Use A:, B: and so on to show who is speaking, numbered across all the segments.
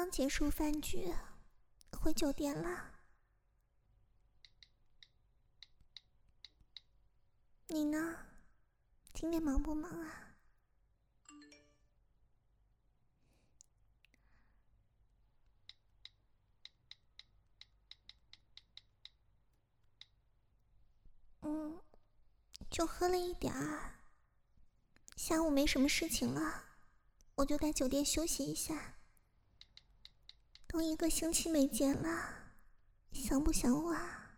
A: 刚结束饭局，回酒店了。你呢？今天忙不忙啊？就喝了一点儿。下午没什么事情了，我就在酒店休息一下。都1个星期没见了，想不想我啊？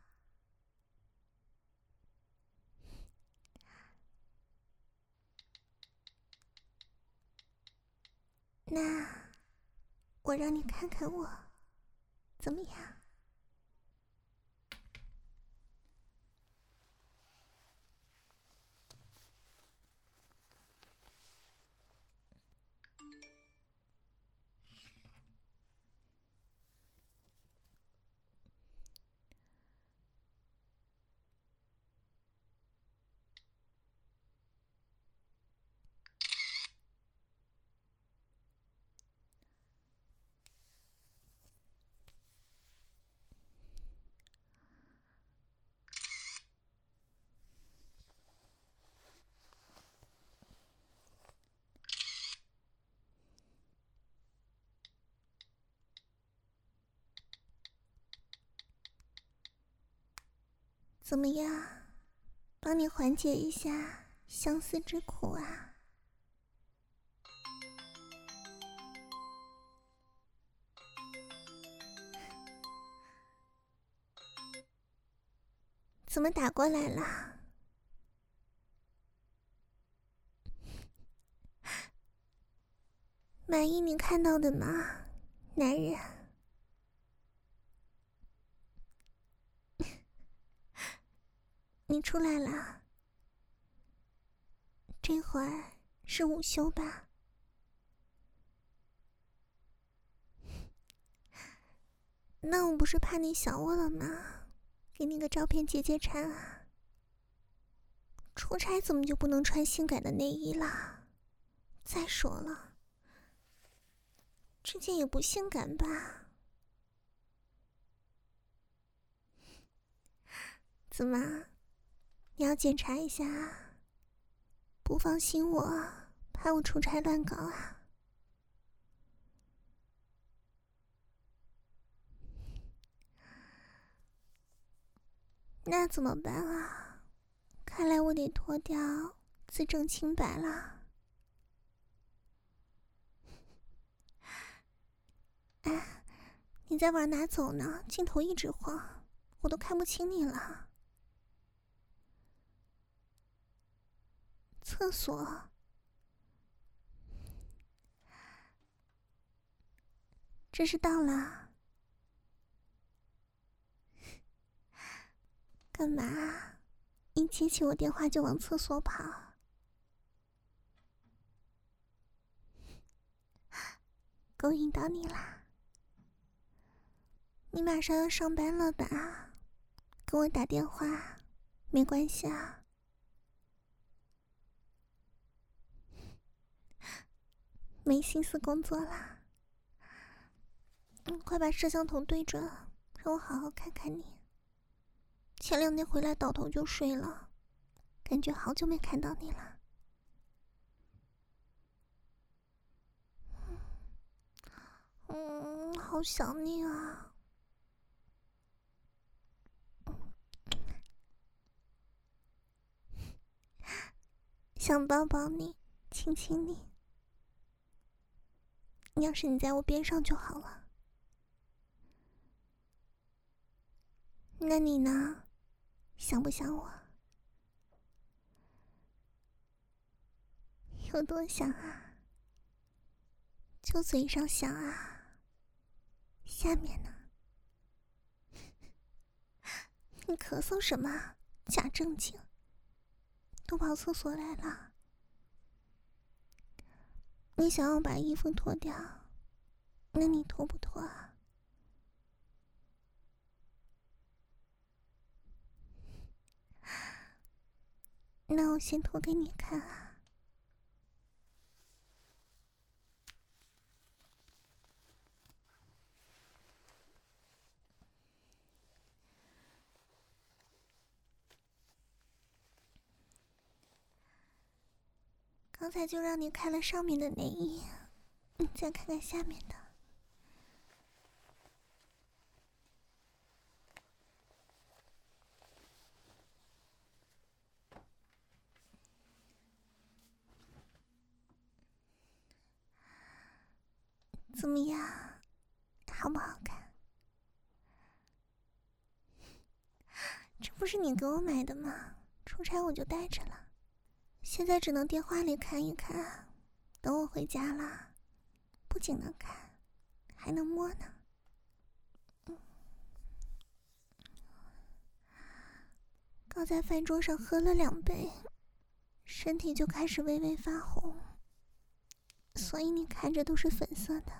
A: 那我让你看看我，怎么样？怎么样？帮你缓解一下相思之苦啊？怎么打过来了？满意你看到的吗，男人？你出来了。这会儿是午休吧？那我不是怕你想我了吗？给你个照片解解馋啊。出差怎么就不能穿性感的内衣啦？再说了，这件也不性感吧？怎么，你要检查一下啊？不放心我，怕我出差乱搞啊？那怎么办啊？看来我得脱掉，自证清白了。哎，你在玩哪走呢？镜头一直晃，我都看不清你了。厕所？这是到了。干嘛？一接起我电话就往厕所跑？勾引到你啦？你马上要上班了吧？跟我打电话没关系啊。没心思工作啦？快把摄像头对准，让我好好看看你。前2天回来倒头就睡了，感觉好久没看到你了。好想你啊。想抱抱你，亲亲你。要是你在我边上就好了。那你呢？想不想我？有多想啊？就嘴上想啊，下面呢？你咳嗽什么？假正经，都跑厕所来了。你想要把衣服脱掉，那你脱不脱啊？那我先脱给你看啊。 刚才就让你看了上面的内衣，你再看看下面的。怎么样，好不好看？这不是你给我买的吗？出差我就带着了，现在只能电话里看一看，等我回家了，不仅能看，还能摸呢。刚在饭桌上喝了2杯，身体就开始微微发红，所以你看着都是粉色的。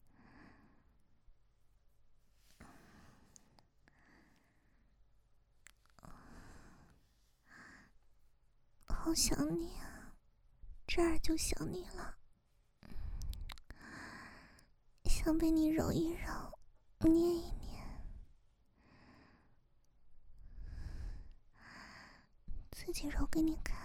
A: 好想你啊，这儿就想你了，想被你揉一揉，捏一捏，自己揉给你看。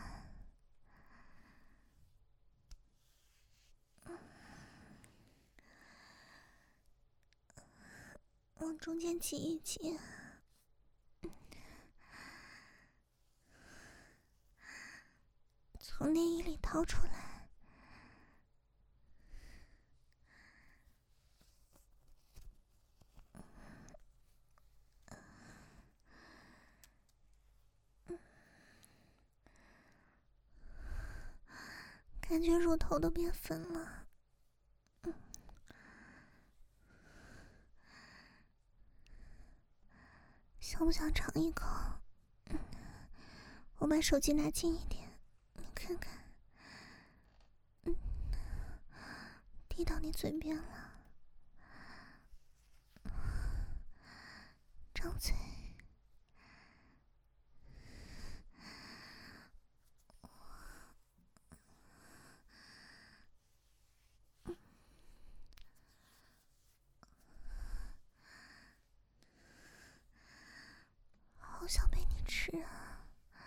A: 往中间挤一挤，从内衣里掏出来，感觉乳头都变粉了。想不想尝一口？我把手机拿近一点，你看看。递到你嘴边了，张嘴。好想被你吃啊！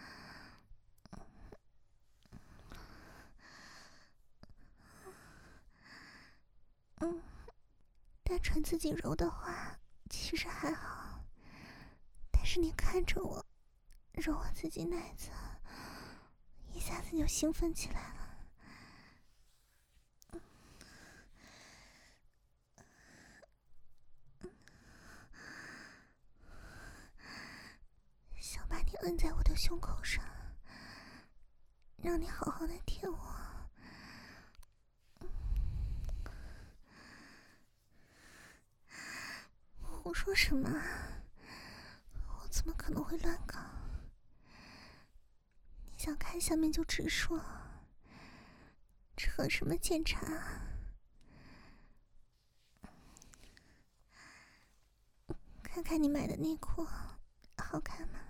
A: 单纯自己揉的话，其实还好。但是你看着我，揉我自己奶子，一下子就兴奋起来了。想把你摁在我的胸口上，让你好好的舔我。胡说什么啊？我怎么可能会乱搞？你想看下面就直说，扯什么检查啊？看看你买的内裤，好看吗？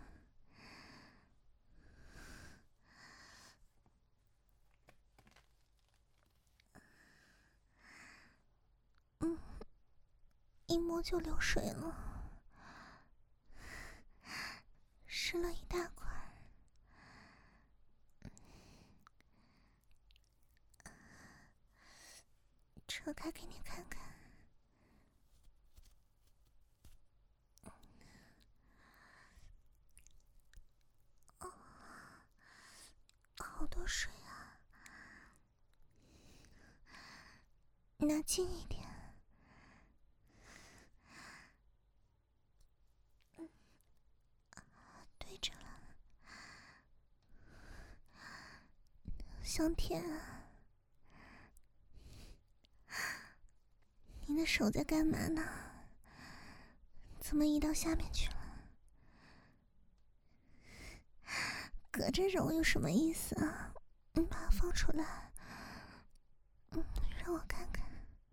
A: 一摸就流水了，湿了一大块。扯开给你看看。好多水啊，拿近一点。对着了，香甜啊！你的手在干嘛呢？怎么移到下面去了？隔着揉有什么意思啊？你把它放出来，让我看看。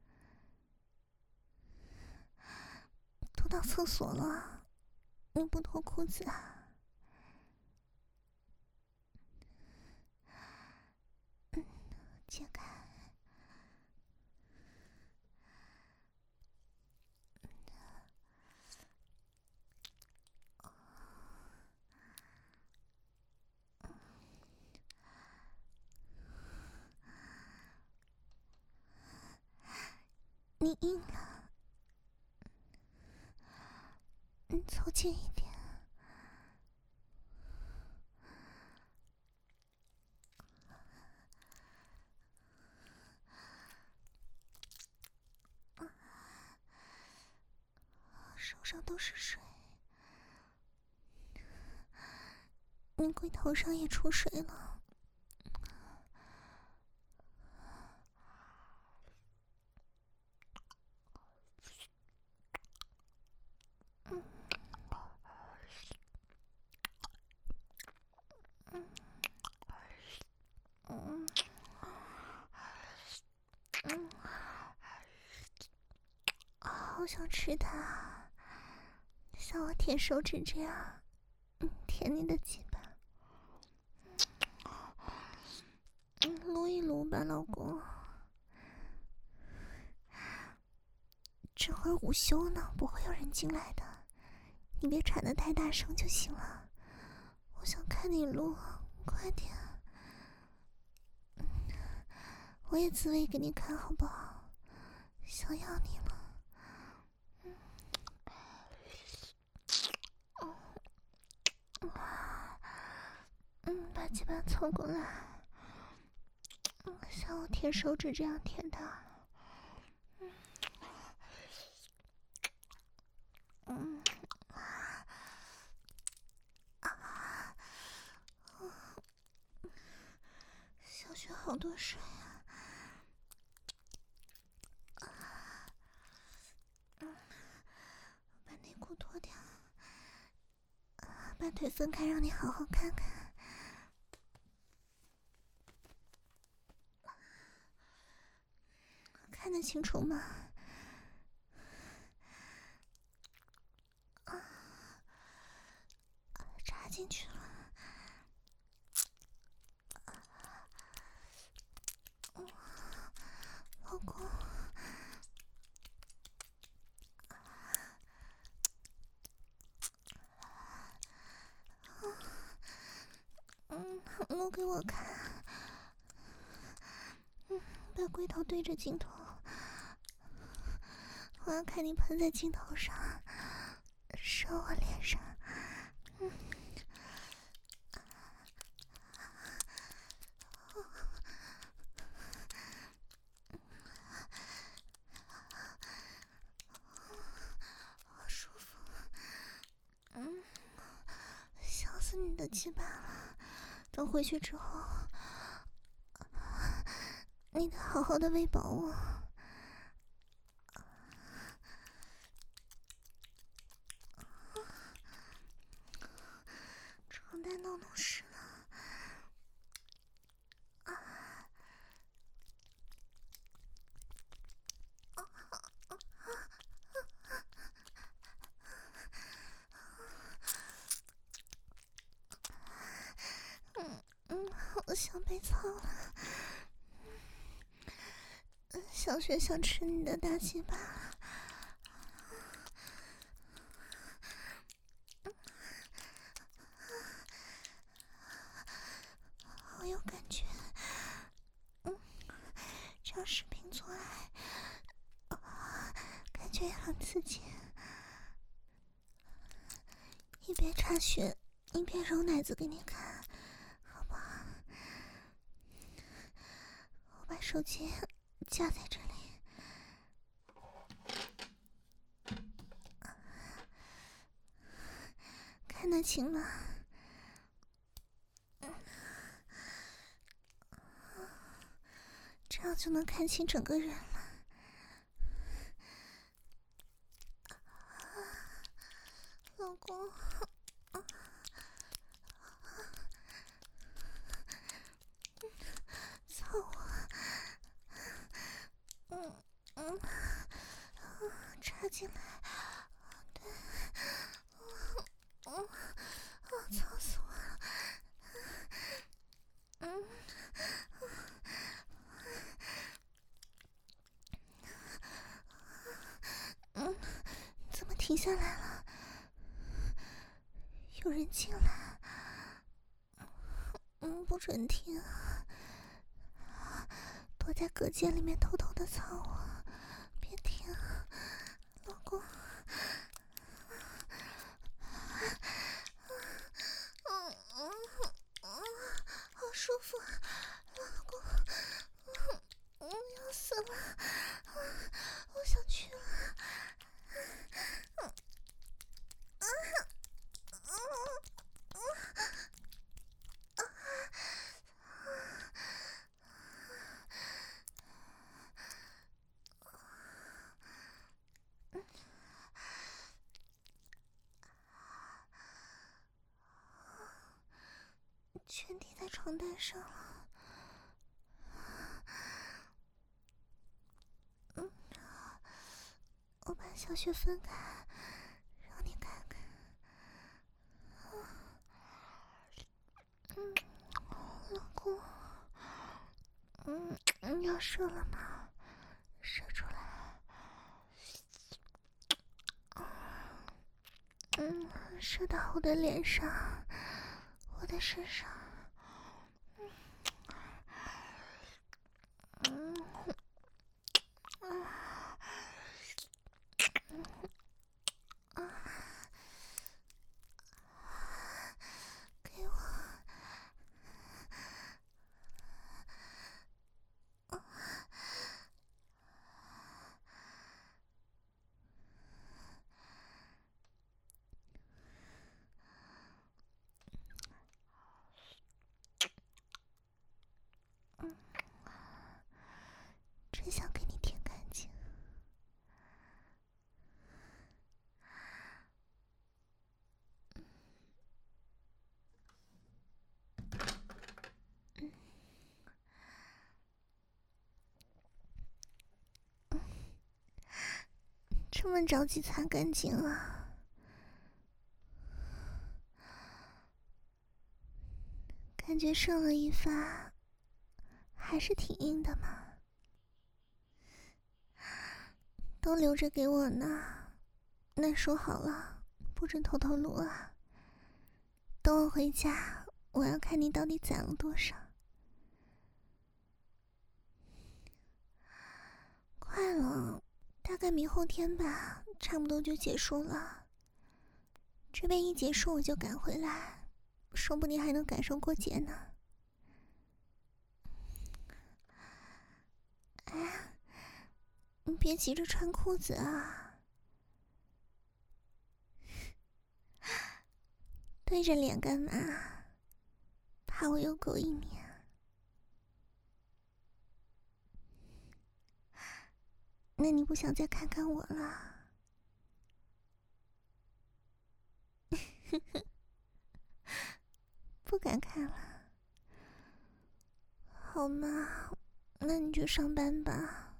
A: 都到厕所了，你不脱裤子啊？解开。 你硬了，你凑近一点。手上都是水，你龟头上也出水了。好想吃它，像我舔手指这样，舔你的鸡巴。撸一撸吧，老公。这会儿午休呢，不会有人进来的，你别喘得太大声就行了。我想看你撸，快点。我也自慰给你看好不好？想要你了。把鸡巴凑过来，像我舔手指这样舔它。小雪好多水啊！把内裤脱掉，把腿分开，让你好好看看。看得清楚吗？插进去了。老公，撸给我看。把龟头对着镜头，我要看你喷在镜头上，射我脸上。好舒服。想死你的鸡巴了。等回去之后，你得好好的喂饱我。床单都弄湿了。我想被操了。小雪想吃你的大鸡巴。好有感觉。这样视频做爱，感觉也很刺激。一边插血一边揉奶子给你看，好不好？我把手机架在这里。看得清吗？这样就能看清整个人了。老公，操我。插进来。对。操死我了。怎么停下来了？有人进来。不准停。躲在隔间里面偷偷的操我，别停。 全贴在床单上了。我把小穴分开，让你看看。老公，你要射了吗？射出来。射到我的脸上，我的身上。给我。真想给你舔干净。这么着急擦干净啊？感觉射了一发，还是挺硬的嘛。都留着给我呢，那说好了，不准偷偷撸啊。等我回家，我要看你到底攒了多少。快了，大概明后天吧，差不多就结束了。这边一结束我就赶回来，说不定还能赶上过节呢。哎呀，你别急着穿裤子啊，对着脸干嘛？怕我又勾引你啊？那你不想再看看我了？不敢看了。好嘛，那你就上班吧。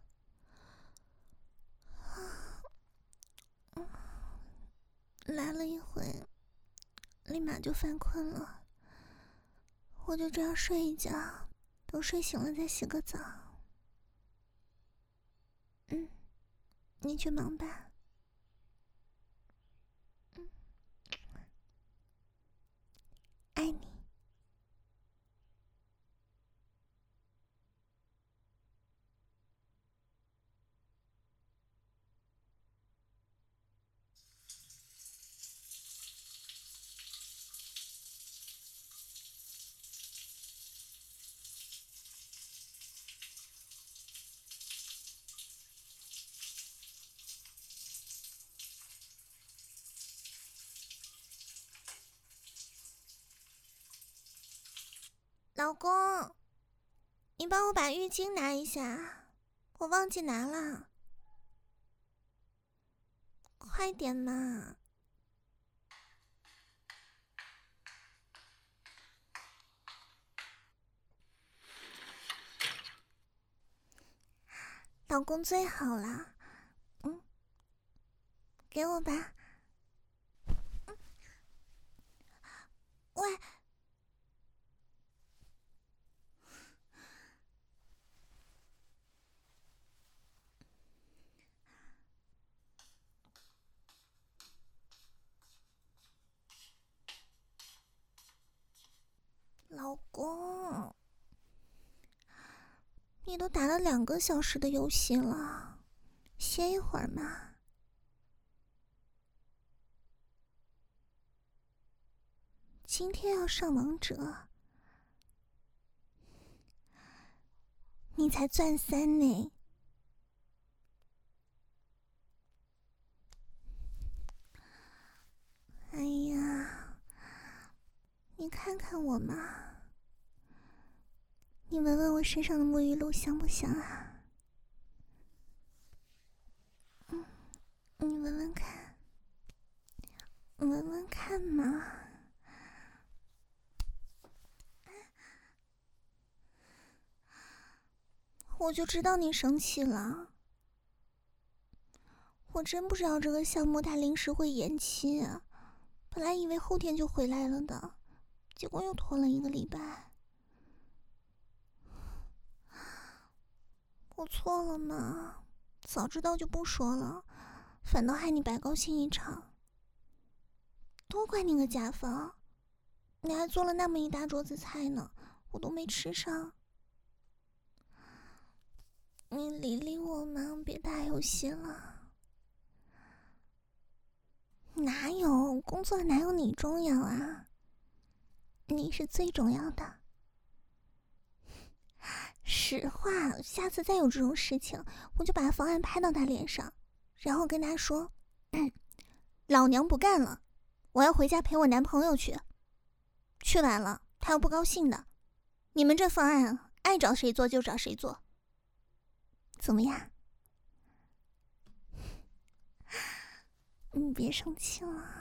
A: 来了一会，立马就犯困了。我就这样睡一觉，等睡醒了再洗个澡。你去忙吧。爱你。老公，你帮我把浴巾拿一下，我忘记拿了。快点嘛。老公最好了。给我吧。喂。老公，你都打了2个小时的游戏了，歇一会儿嘛。今天要上王者，你才钻3呢。哎呀，你看看我嘛，你闻闻我身上的沐浴露香不香啊？你闻闻看，闻闻看嘛。哎我就知道你生气了。我真不知道这个项目它临时会延期，本来以为后天就回来了的，结果又拖了1个礼拜。我错了嘛，早知道就不说了，反倒害你白高兴一场。多亏你个甲方，你还做了那么一大桌子菜呢，我都没吃上。你理理我嘛，别打游戏了。哪有，工作哪有你重要啊？你是最重要的。实话，下次再有这种事情，我就把方案拍到他脸上，然后跟他说，老娘不干了，我要回家陪我男朋友去。去晚了，他要不高兴的。你们这方案爱找谁做就找谁做，怎么样？你别生气了。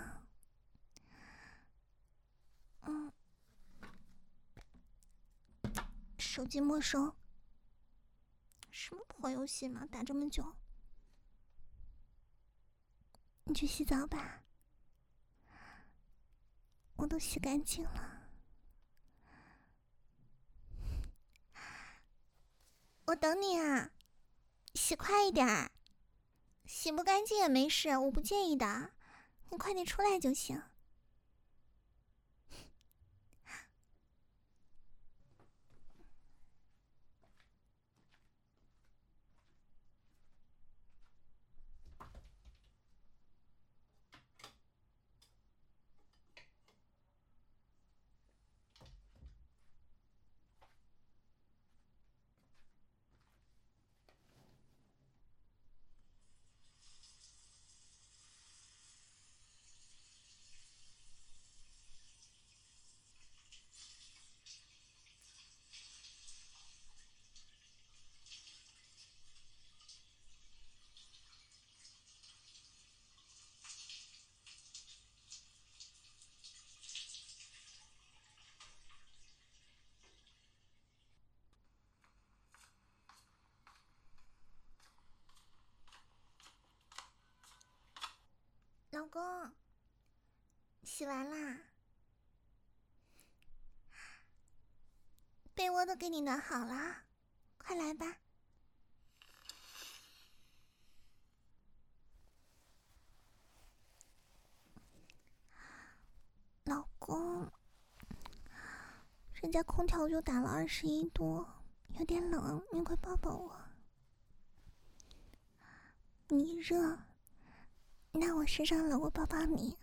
A: 手机没收。什么破游戏嘛，打这么久。你去洗澡吧，我都洗干净了。我等你啊，洗快一点。洗不干净也没事，我不介意的，你快点出来就行。老公，洗完啦，被窝都给你暖好了，快来吧。老公，人家空调就打了21度，有点冷，你快抱抱我。你热，那我身上冷，我抱抱你。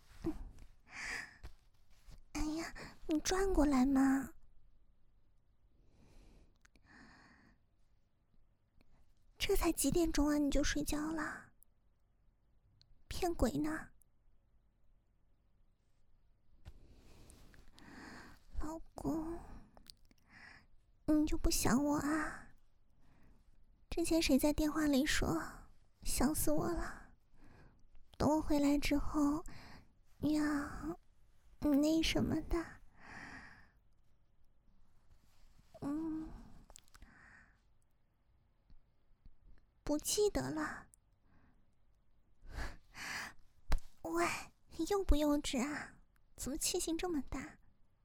A: 哎呀，你转过来嘛。这才几点钟啊，你就睡觉了？骗鬼呢！老公，你就不想我啊？之前谁在电话里说想死我了？等我回来之后，要那什么的。不记得了。喂，你幼不幼稚啊？怎么气性这么大？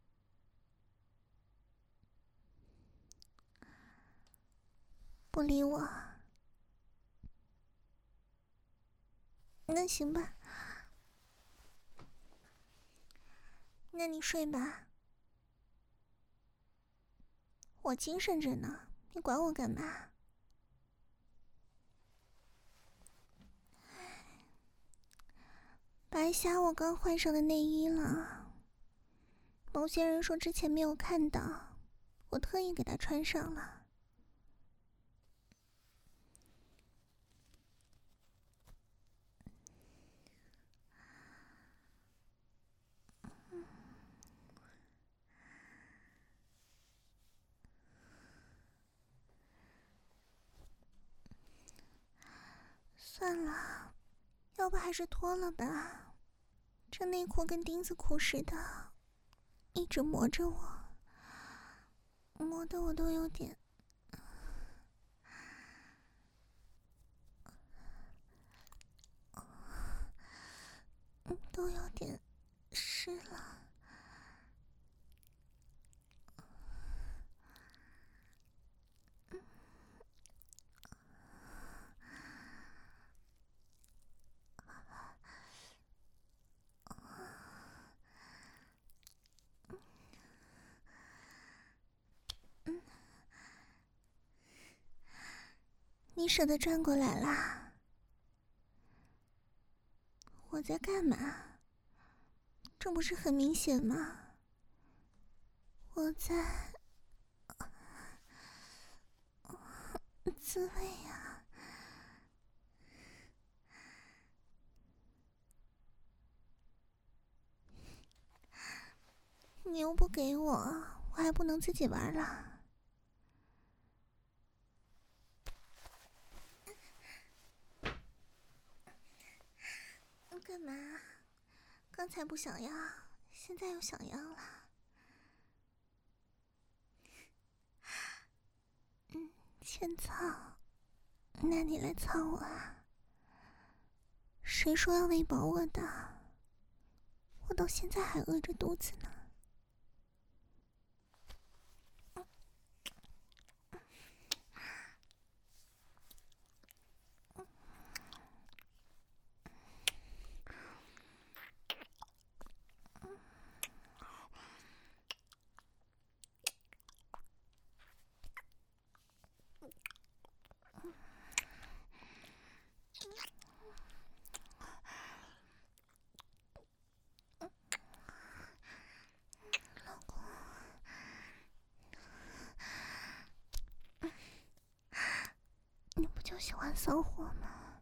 A: 不理我。那行吧，那你睡吧。我精神着呢，你管我干嘛？白瞎我刚换上的内衣了。某些人说之前没有看到，我特意给他穿上了。算了，要不还是脱了吧。这内裤跟钉子裤似的，一直磨着我，磨得我都有点…… 都有点湿了。你舍得转过来啦？我在干嘛？这不是很明显吗？我在自慰呀。你又不给我，我还不能自己玩了。干嘛？刚才不想要，现在又想要了。欠操，那你来操我啊？谁说要喂饱我的？我到现在还饿着肚子呢。你不就喜欢骚货吗？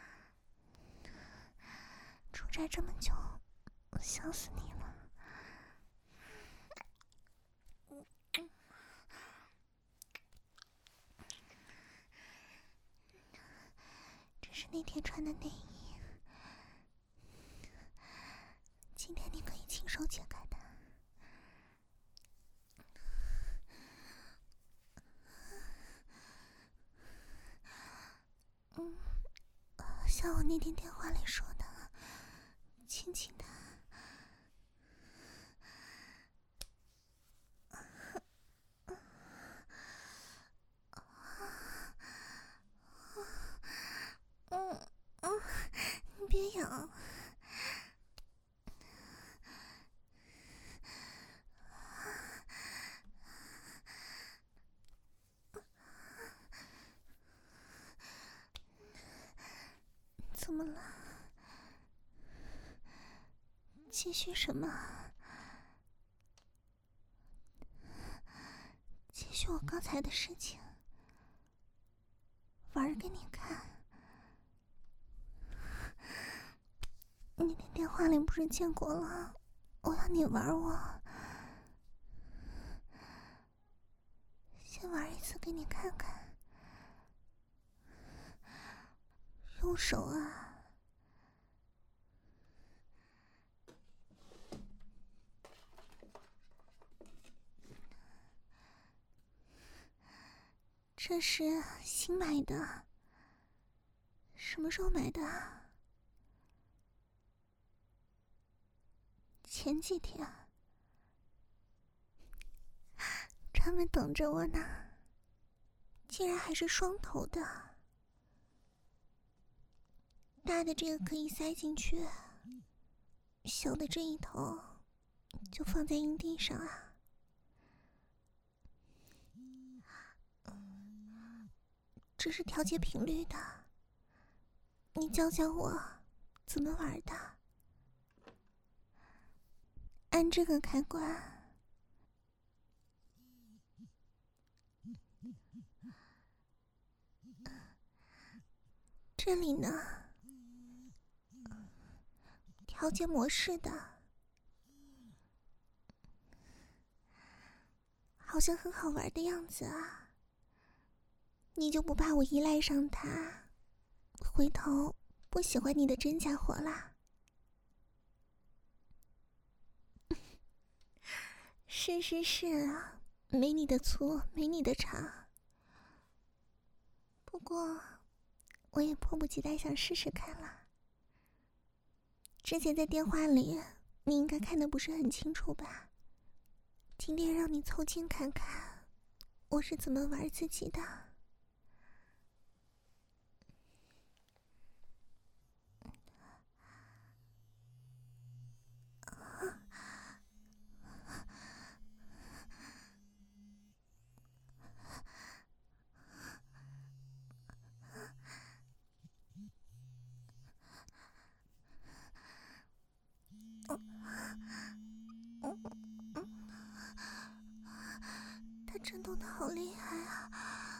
A: 出差这么久，我想死你了。这是那天穿的内衣，今天你可以亲手解开它。像我那天电话里说的，轻轻的。你别咬。怎么了？继续什么？继续我刚才的事情，玩给你看。你的电话里不是见过了？我要你玩我，先玩一次给你看看。用手啊。这是新买的。什么时候买的？前几天。专门等着我呢。竟然还是双头的。大的这个可以塞进去，小的这一头就放在阴蒂上啊。这是调节频率的，你教教我怎么玩的。按这个开关，这里呢，调节模式的，好像很好玩的样子啊。你就不怕我依赖上它，回头不喜欢你的真家伙啦？是啊，没你的粗，没你的长。不过，我也迫不及待想试试看了。 之前在电话里你应该看得不是很清楚吧？今天让你凑近看看我是怎么玩自己的。他震动的好厉害啊！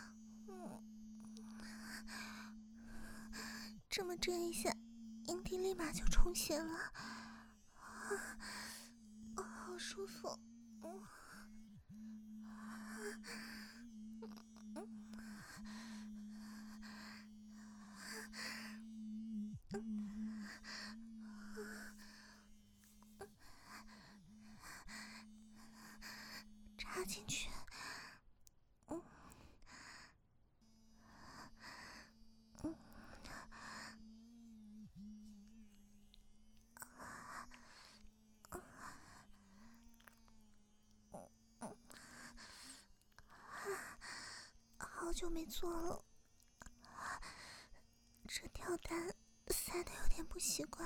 A: 这么震一下，阴蒂立马就充血了，好舒服。插进去。好久没做了，这跳蛋塞得有点不习惯。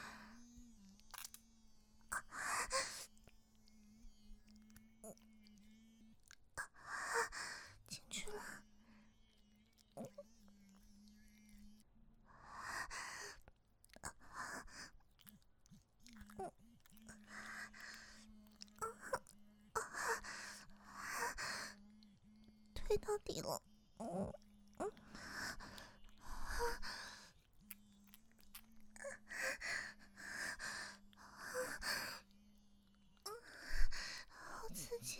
A: 进去了。推到底了。好刺激。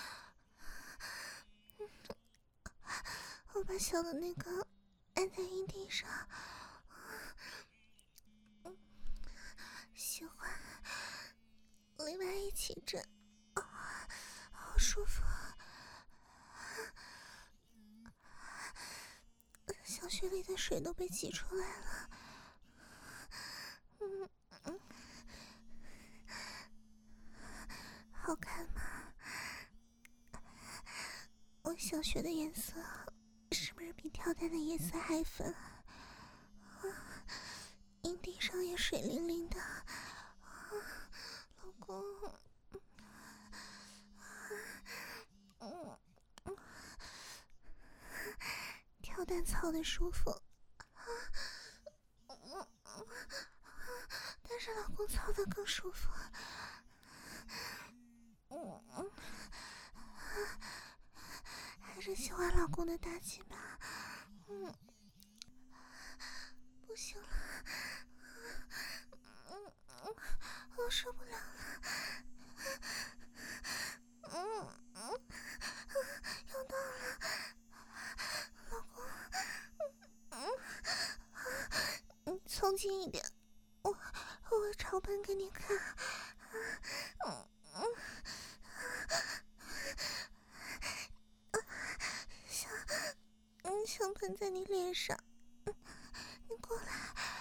A: 我把小的那个按在阴蒂上，喜欢，里外一起震，好舒服。小穴里的水都被挤出来了。好看吗？我小穴的颜色是不是比跳蛋的颜色还粉？阴蒂上也水灵灵的。老公，跳蛋操的舒服，但是老公操的更舒服。还是喜欢老公的大鸡巴。不行了，我受不了了。要到了，老公，你凑近一点，我会朝喷给你看。想喷在你脸上，你过来。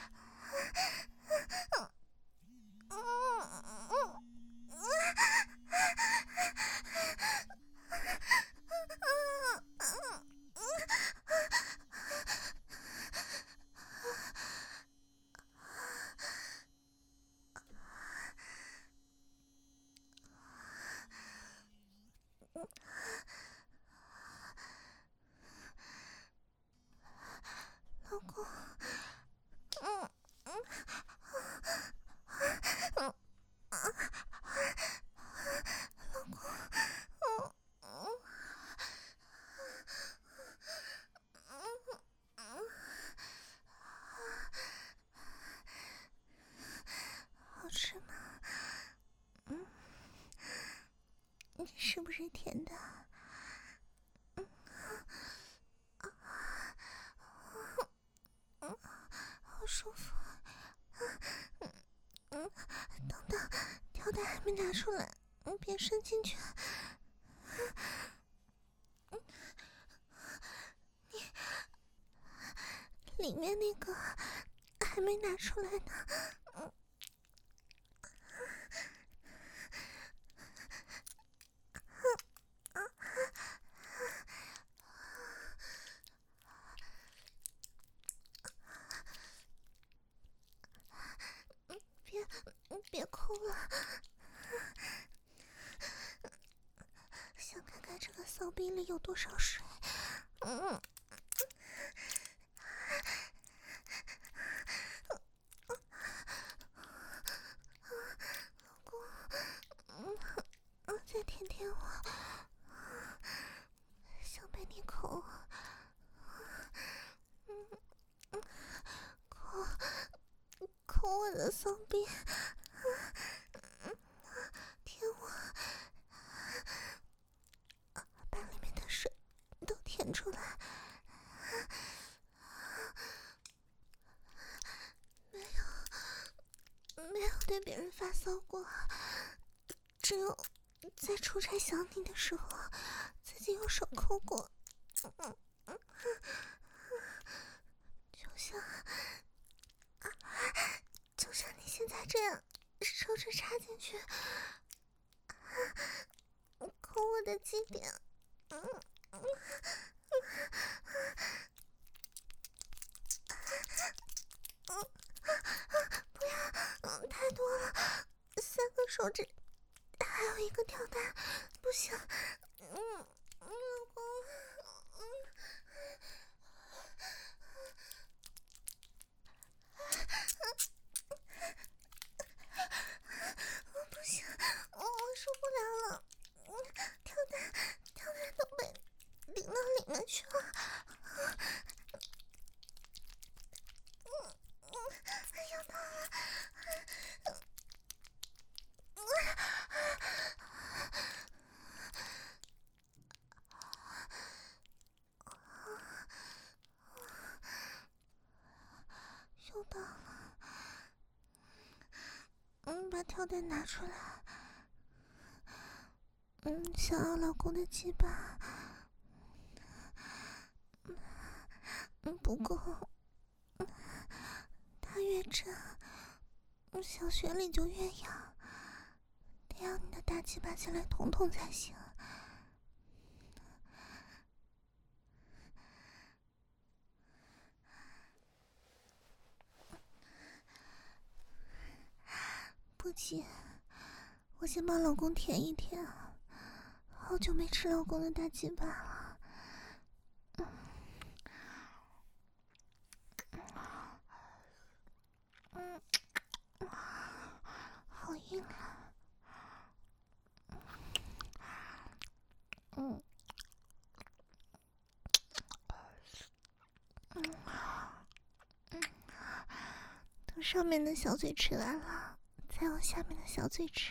A: 老公，好吃吗？你是不是甜的？好舒服。等等，跳蛋还没拿出来，别伸进去。你里面那个还没拿出来呢。 逼里有多少水。再舔舔我，想被你抠啊！抠我的骚逼，舔我，把里面的水都舔出来。没有对别人发骚过，只有在出差想你的时候，自己用手抠过。就像你现在这样，手指插进去，抠我的基点。不要，太多了，3个手指，还有1个跳蛋，不行。老公，不行，我受不了了，跳蛋都被顶到里面去了。要到了。又到了。把跳蛋拿出来。想要老公的鸡巴。不过他越真，小穴里就越痒，得要你的大鸡巴进来捅捅才行。不急，我先帮老公舔一舔，好久没吃老公的大鸡巴了。好硬啊。等上面的小嘴吃完了，再往下面的小嘴吃。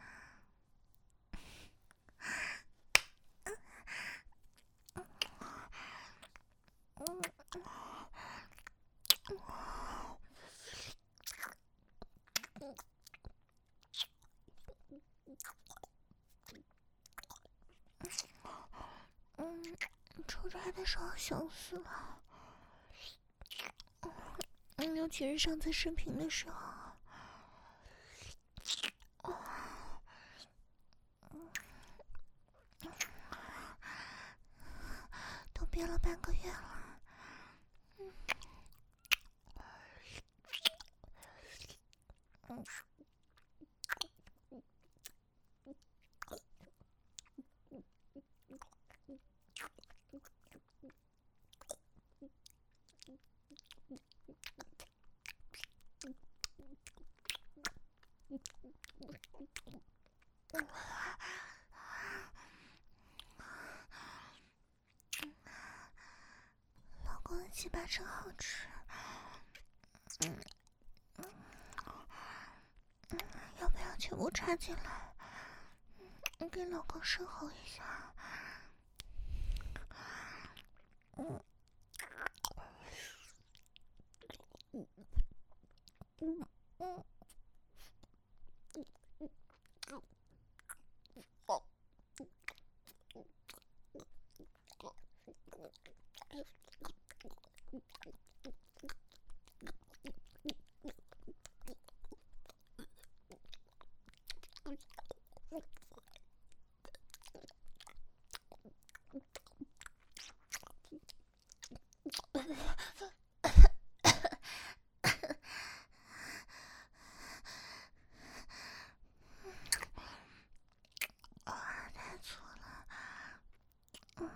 A: 出差的时候想死了，尤其是上次视频的时候，都憋了半个月了。老公的鸡巴真好吃。要不要全部插进来？给老公深喉一下。太粗了。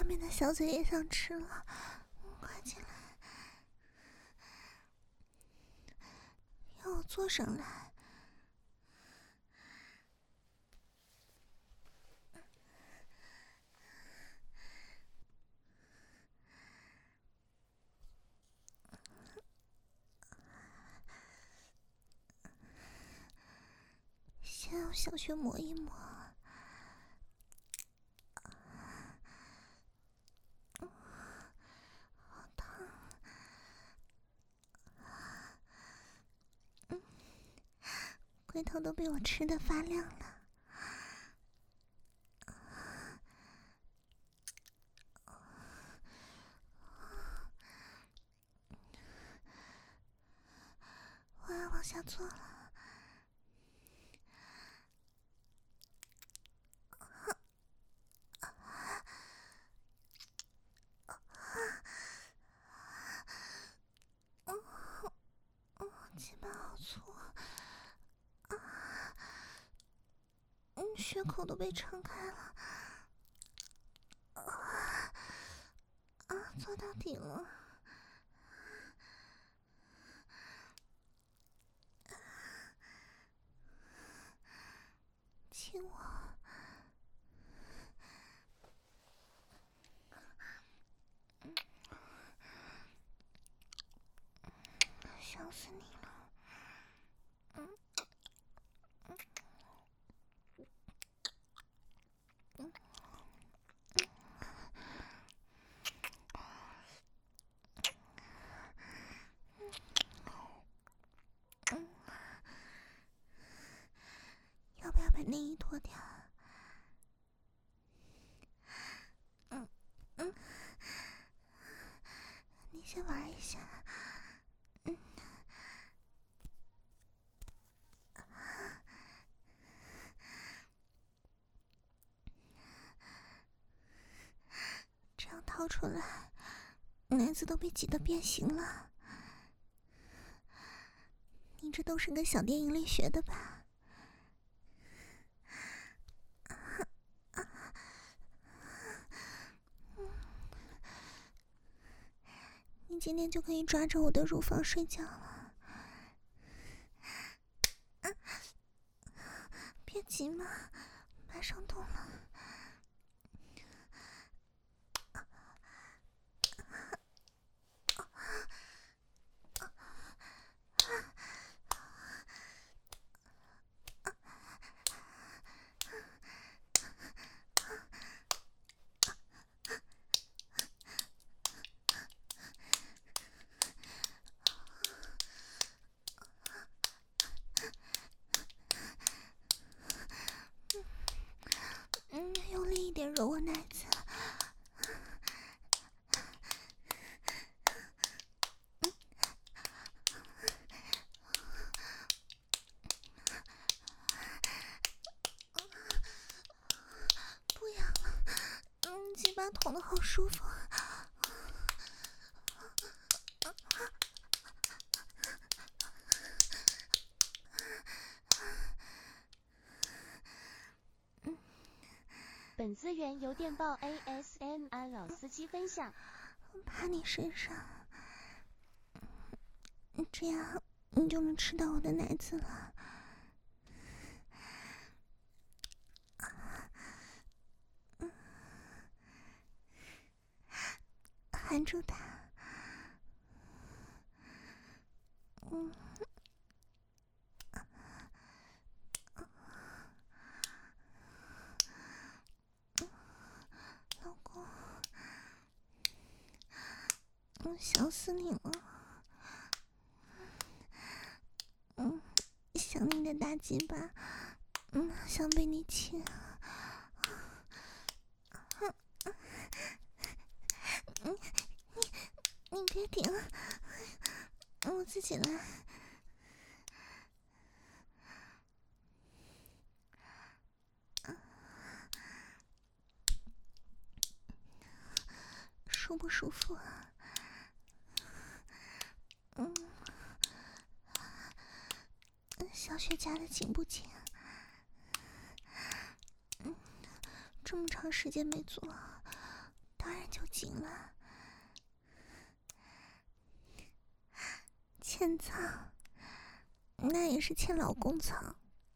A: 面的小嘴也想吃了，快进来，要我坐上来。先用小穴磨一磨，好烫。龟头都被我吃得发亮了。我要往下坐了。鸡巴好粗啊！血口都被撑开了。做到底了。亲我。想死你了。要不要把内衣脱掉？你先玩一下。这样掏出来，奶子都被挤得变形了。你这都是跟小电影里学的吧？你今天就可以抓着我的乳房睡觉了。别急嘛，马上动了。用力一点揉我奶子。不痒了，鸡巴捅得好舒服。
B: 本资源由电报 ASMR 老司机分享。
A: 趴你身上，这样你就能吃到我的奶子了。含住它。老公，想死你了。想你的大鸡巴，想被你亲。你别顶，我自己来。舒不舒服啊？小雪夹的紧不紧？这么长时间没做，当然紧了。欠操，那也是欠老公操。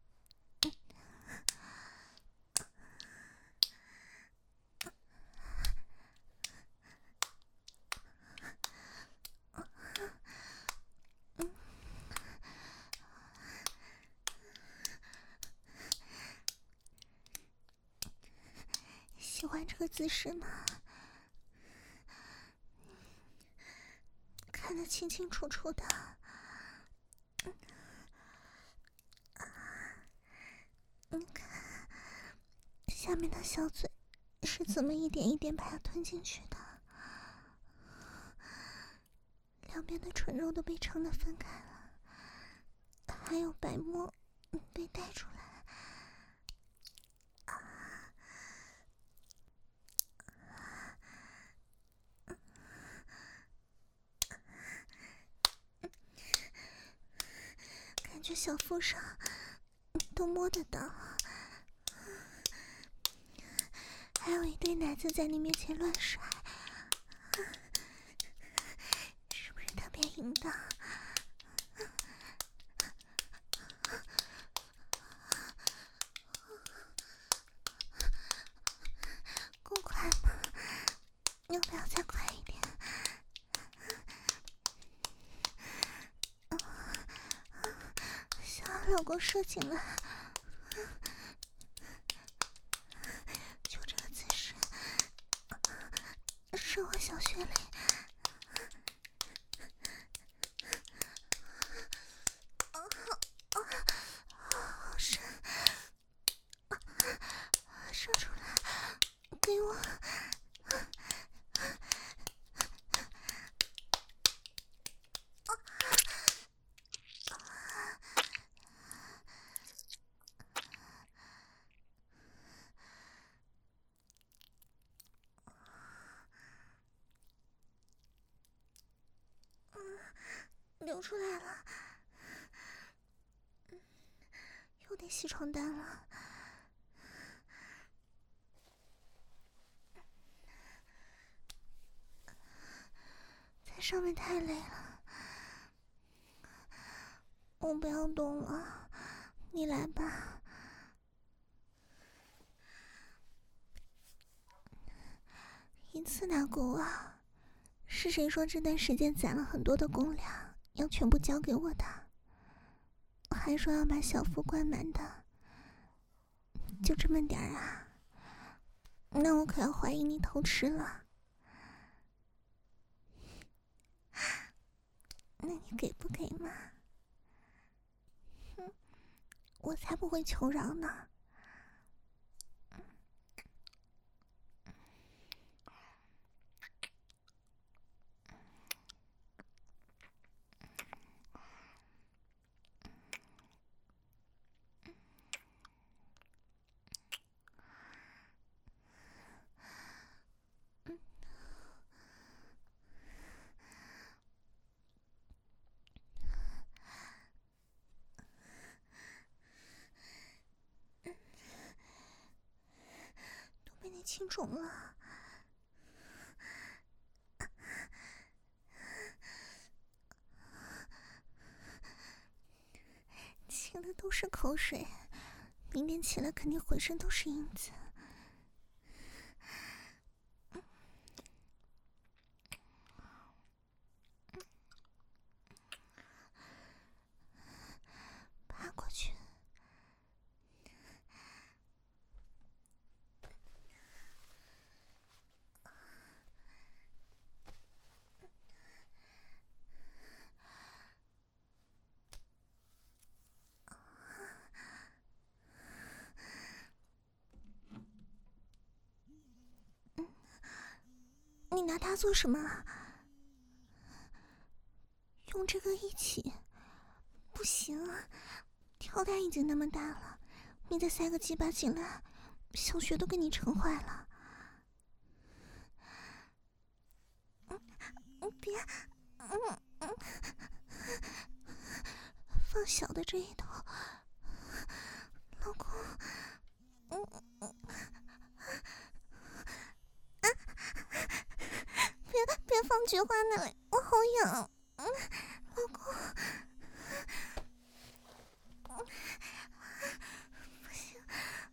A: 喜欢这个姿势吗？看得清清楚楚的。看下面的小嘴是怎么一点一点把它吞进去的，两边的唇肉都被撑得分开了，还有白沫被带出来。感觉小腹上都摸得到，还有一堆奶子在你面前乱甩，是不是特别淫荡？够快吗？要不要再快一点？想要老公射精了，就这个姿势，射我小穴里。好深，射出来，给我。流出来了，又得洗床单了。在上面太累了，我不要动了，你来吧。一次哪够啊？是谁说这段时间攒了很多的公粮，要全部交给我的？还说要把小腹灌满的，就这么点儿啊？那我可要怀疑你偷吃了。那你给不给嘛？我才不会求饶呢。被你亲肿了，亲的都是口水，明天起来肯定浑身都是印子。爬过去。你拿它做什么啊？用这个一起？不行啊，跳蛋已经那么大了，你再塞个鸡巴进来，小穴都给你撑坏了。别，放小的这一头，老公， 菊花那里，我好痒。老公，不行，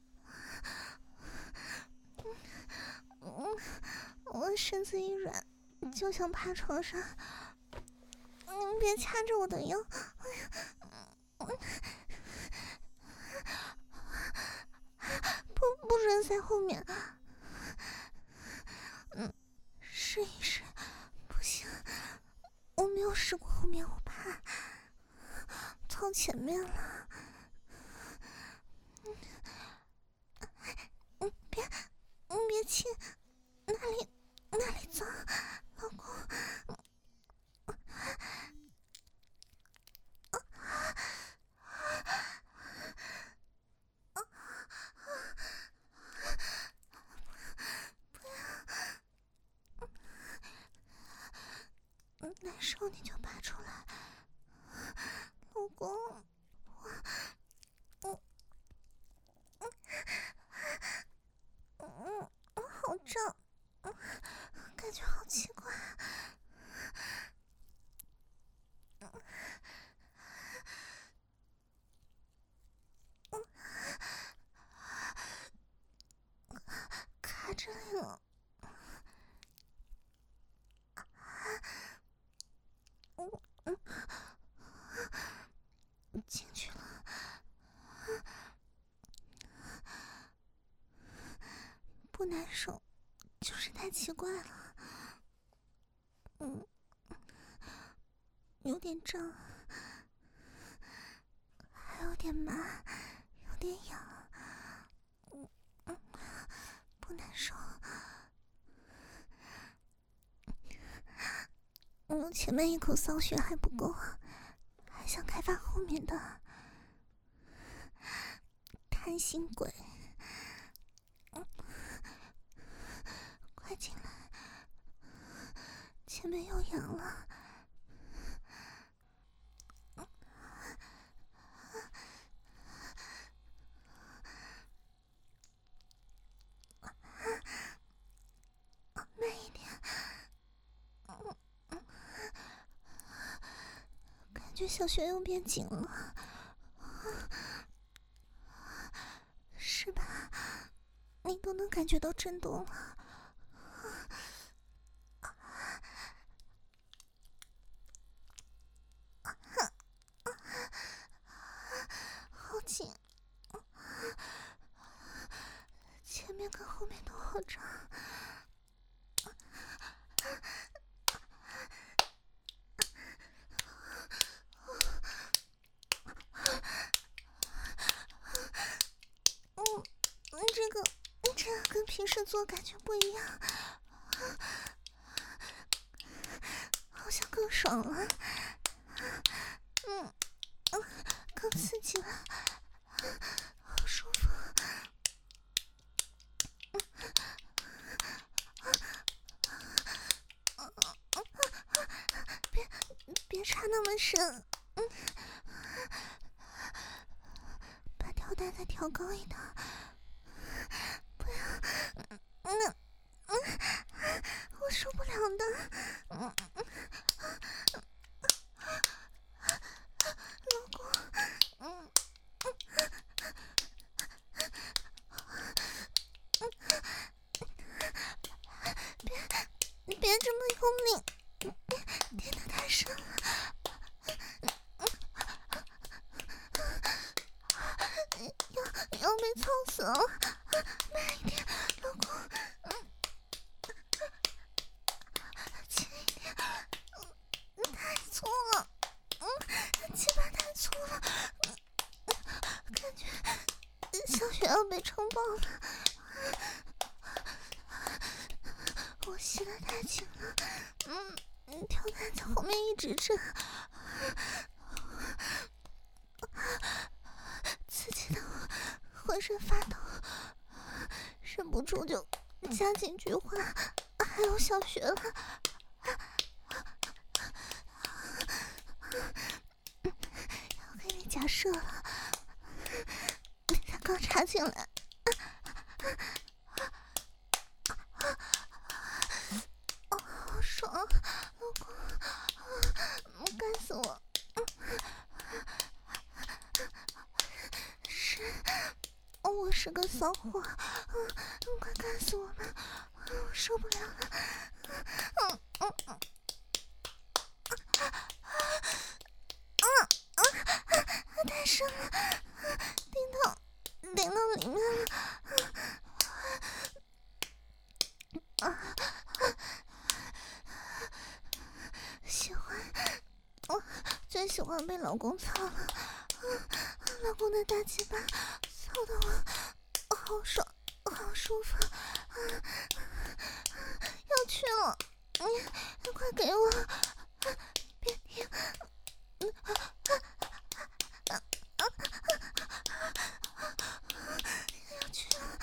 A: 我身子一软，就想爬床上。你别掐着我的腰，不准在后面。试一试，不行，我没有试过后面，我怕操前面了。别亲，那里脏，老公。难受你就拔出来，老公，我好胀，感觉好奇怪。卡这里了。进去了，不难受，就是太奇怪了。有点胀，还有点麻，有点痒。不难受。前面一口骚血还不够，还想开发后面的。贪心鬼，快进来，前面又痒了。慢一点。感觉小穴又变紧了，是吧？你都能感觉到震动了。好紧，前面跟后面都好长。这个跟平时做感觉不一样，好像更爽了。更刺激了，好舒服。别插那么深，把吊带再调高一点，不要，我受不了的。老公，别这么用力，点得太深了。要被操死了，慢一点，老公，轻一点，太粗了，鸡巴太粗了，感觉小穴要被撑爆了。我吸得太紧了，吊带在后面一直震，刺激的我浑身发抖，忍不住就加紧菊花，还有小穴了。要给你假设了，他刚插进来。好爽！ 是个骚货，快干死我吧，我受不了了。太深了，顶到里面了。喜欢，我最喜欢被老公操了。老公的大鸡巴操得我好爽，好舒服，要去了，快给我，别停，要去了，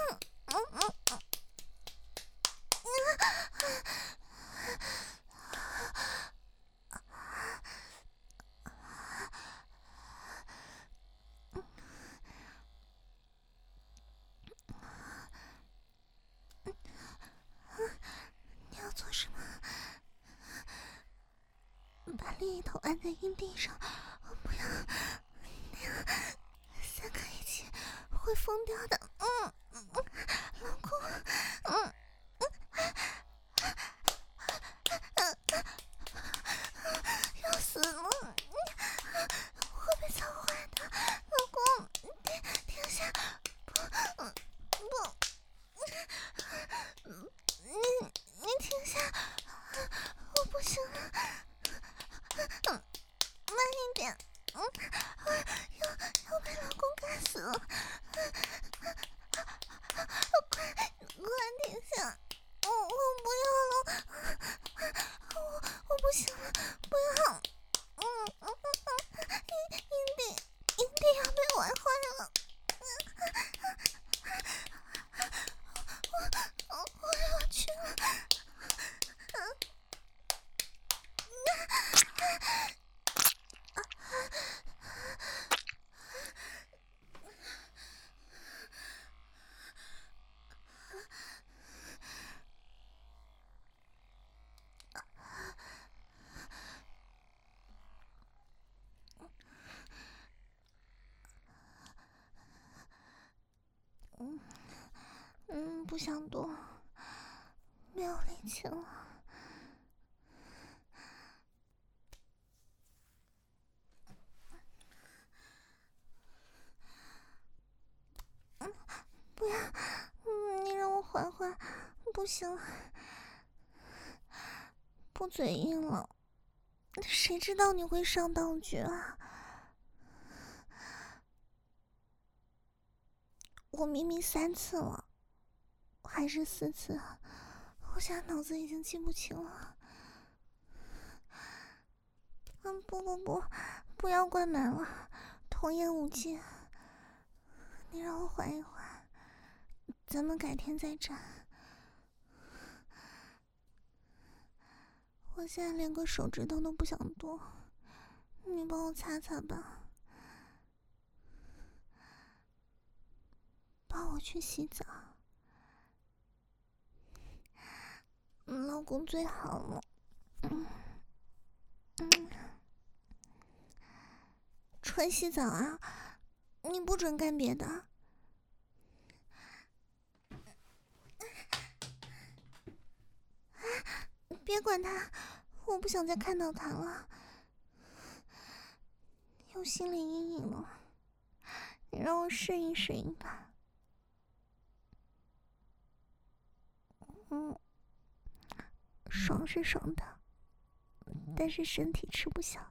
A: 你要做什么？把另一头按在阴蒂上，不要那样，三个一起会疯掉的。老公，要死了，会被操坏的。老公，停下，不，你停下，我不行了。慢一点，要被老公干死了，快停下，我不要了，我不行了，不要，阴蒂要被玩坏了，我要去了。不想动，没有力气了。不要，你让我缓缓，不行了，不嘴硬了，谁知道你会上当局啊？我明明3次了，还是4次啊？我现在脑子已经记不清了。不要关门了，童言无忌，你让我缓一缓，咱们改天再战。我现在连个手指头都不想动，你帮我擦擦吧。帮我去洗澡，老公最好了。纯洗澡啊，你不准干别的。别管他，我不想再看到他了，有心理阴影了。你让我适应适应吧。爽是爽的，但是身体吃不消。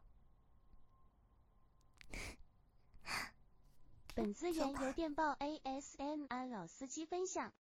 B: 本资源由电报 ASMR 老司机分享。